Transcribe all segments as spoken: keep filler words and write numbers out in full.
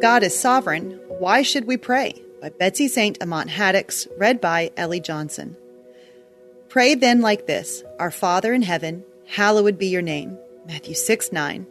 God is Sovereign, Why Should We Pray? By Betsy Saint Amant Haddix, read by Ellie Johnson. Pray then like this, Our Father in heaven, hallowed be your name. Matthew six nine.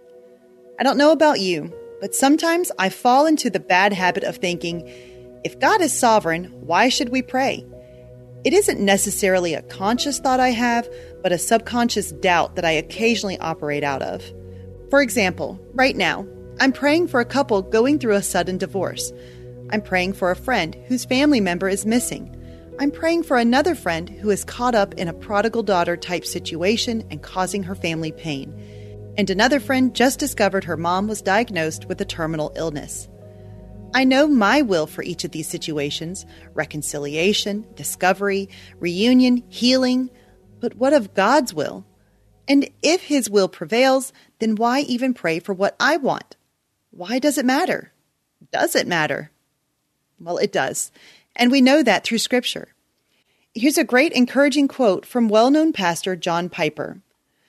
I don't know about you, but sometimes I fall into the bad habit of thinking, if God is sovereign, why should we pray? It isn't necessarily a conscious thought I have, but a subconscious doubt that I occasionally operate out of. For example, right now, I'm praying for a couple going through a sudden divorce. I'm praying for a friend whose family member is missing. I'm praying for another friend who is caught up in a prodigal daughter type situation and causing her family pain. And another friend just discovered her mom was diagnosed with a terminal illness. I know my will for each of these situations: reconciliation, discovery, reunion, healing. But what of God's will? And if His will prevails, then why even pray for what I want? Why does it matter? Does it matter? Well, it does. And we know that through Scripture. Here's a great encouraging quote from well-known pastor John Piper.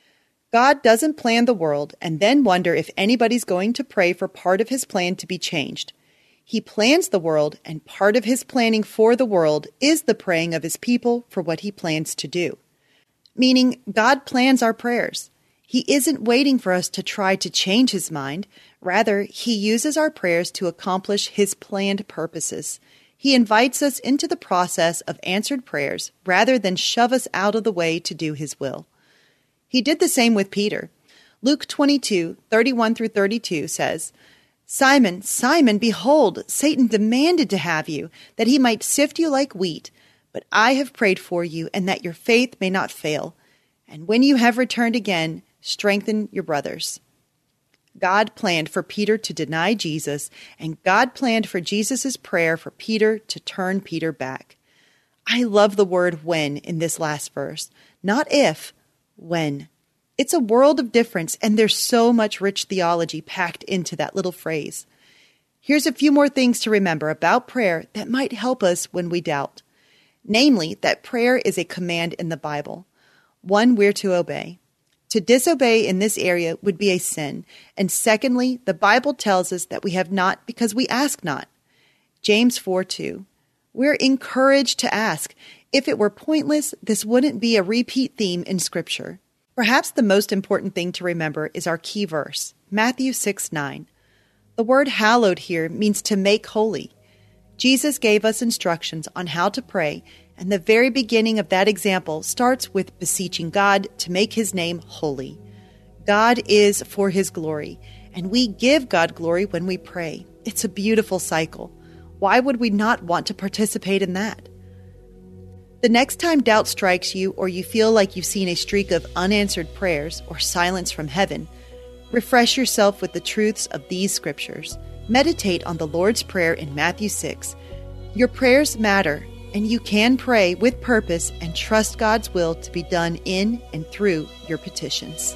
God doesn't plan the world and then wonder if anybody's going to pray for part of His plan to be changed. He plans the world, and part of His planning for the world is the praying of His people for what He plans to do. Meaning, God plans our prayers. He isn't waiting for us to try to change His mind. Rather, He uses our prayers to accomplish His planned purposes. He invites us into the process of answered prayers rather than shove us out of the way to do His will. He did the same with Peter. Luke twenty-two, thirty-one through thirty-two says, Simon, Simon, behold, Satan demanded to have you, that he might sift you like wheat. But I have prayed for you, and that your faith may not fail. And when you have returned again, strengthen your brothers. God planned for Peter to deny Jesus, and God planned for Jesus' prayer for Peter to turn Peter back. I love the word when in this last verse. Not if, when. It's a world of difference, and there's so much rich theology packed into that little phrase. Here's a few more things to remember about prayer that might help us when we doubt. Namely, that prayer is a command in the Bible, one we're to obey. To disobey in this area would be a sin. And secondly, the Bible tells us that we have not because we ask not. James four two. We're encouraged to ask. If it were pointless, this wouldn't be a repeat theme in Scripture. Perhaps the most important thing to remember is our key verse, Matthew six nine. The word hallowed here means to make holy. Jesus gave us instructions on how to pray, and the very beginning of that example starts with beseeching God to make His name holy. God is for His glory, and we give God glory when we pray. It's a beautiful cycle. Why would we not want to participate in that? The next time doubt strikes you, or you feel like you've seen a streak of unanswered prayers or silence from heaven, refresh yourself with the truths of these scriptures. Meditate on the Lord's Prayer in Matthew six. Your prayers matter, and you can pray with purpose and trust God's will to be done in and through your petitions.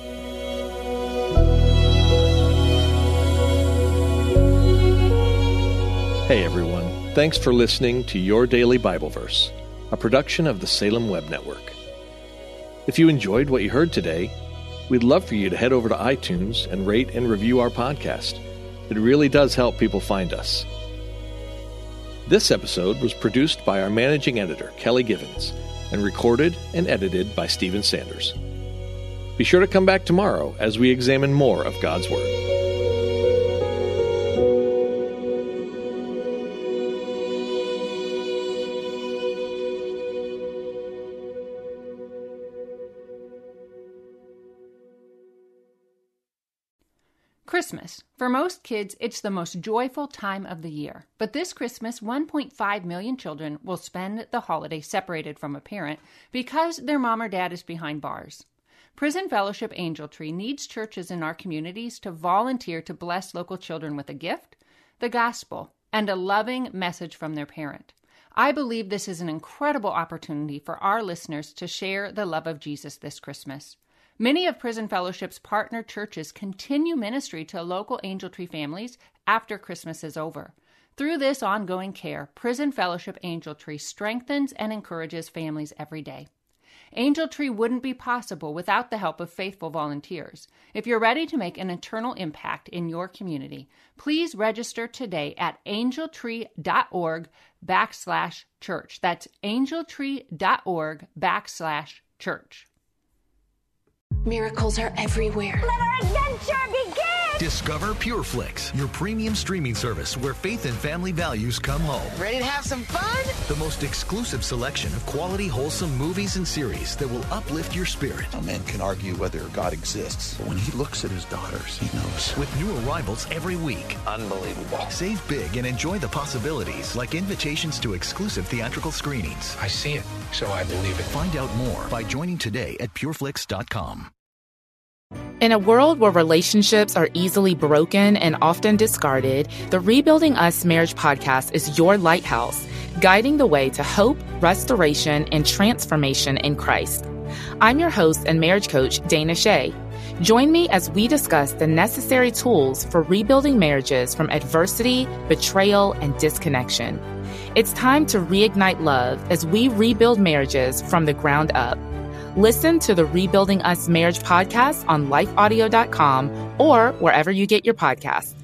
Hey everyone, thanks for listening to Your Daily Bible Verse, a production of the Salem Web Network. If you enjoyed what you heard today, we'd love for you to head over to iTunes and rate and review our podcast. It really does help people find us. This episode was produced by our managing editor, Kelly Givens, and recorded and edited by Stephen Sanders. Be sure to come back tomorrow as we examine more of God's Word. Christmas. For most kids, it's the most joyful time of the year. But this Christmas, one point five million children will spend the holiday separated from a parent because their mom or dad is behind bars. Prison Fellowship Angel Tree needs churches in our communities to volunteer to bless local children with a gift, the gospel, and a loving message from their parent. I believe this is an incredible opportunity for our listeners to share the love of Jesus this Christmas. Many of Prison Fellowship's partner churches continue ministry to local Angel Tree families after Christmas is over. Through this ongoing care, Prison Fellowship Angel Tree strengthens and encourages families every day. Angel Tree wouldn't be possible without the help of faithful volunteers. If you're ready to make an eternal impact in your community, please register today at angeltree.org backslash church. That's angeltree.org backslash church. Miracles are everywhere. Let our adventure begin! Discover PureFlix, your premium streaming service where faith and family values come home. Ready to have some fun? The most exclusive selection of quality, wholesome movies and series that will uplift your spirit. A man can argue whether God exists, but when he looks at his daughters, he knows. With new arrivals every week. Unbelievable. Save big and enjoy the possibilities, like invitations to exclusive theatrical screenings. I see it, so I believe it. Find out more by joining today at pureflix dot com. In a world where relationships are easily broken and often discarded, the Rebuilding Us Marriage podcast is your lighthouse, guiding the way to hope, restoration, and transformation in Christ. I'm your host and marriage coach, Dana Shea. Join me as we discuss the necessary tools for rebuilding marriages from adversity, betrayal, and disconnection. It's time to reignite love as we rebuild marriages from the ground up. Listen to the Rebuilding Us Marriage podcast on life audio dot com or wherever you get your podcasts.